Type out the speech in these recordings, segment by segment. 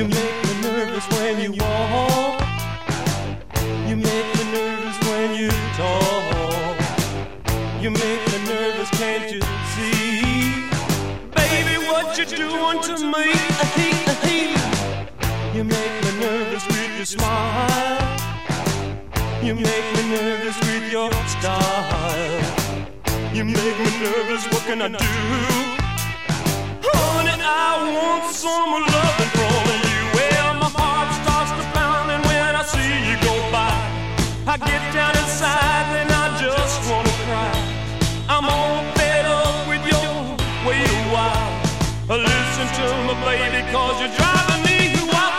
You make me nervous when you walk. You make me nervous when you talk. You make me nervous, can't you see? Baby, what you doing to me? You make me nervous with your smile. You make me nervous with your style. You make me nervous, what can I do? Honey, I want some loving from you. Well, my heart starts to pound, and when I see you go by, I get down inside and I just wanna cry. I'm all fed up with your way you wild. Listen to me, baby, 'cause you're driving me wild.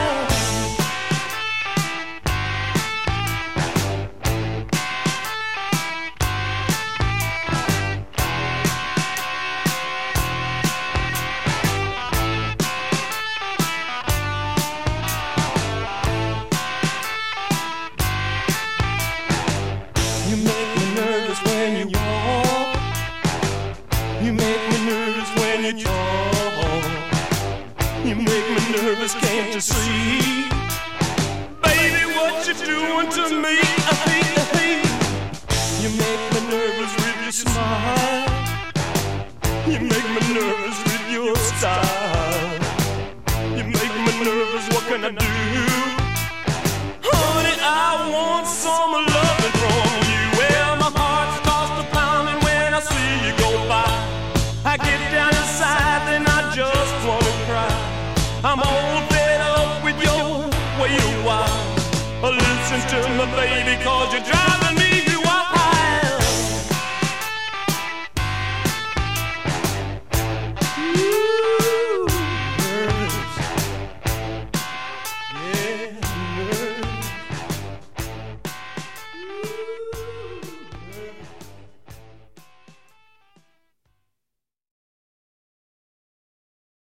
You make me nervous when you walk. You make me nervous when you talk. You make me nervous, can't you see? Baby, what you doing to me? You make me nervous with your smile. You make me nervous with your style. You make me nervous, what can I do? Honey, I want some loving from you. Well, my heart starts to pound, and when I see you go by, I get down inside and I just wanna cry. I'm all fed up with your way you wild. Listen to me, baby, 'cause you're driving me wild. Ooh, nervous. Yeah, nervous.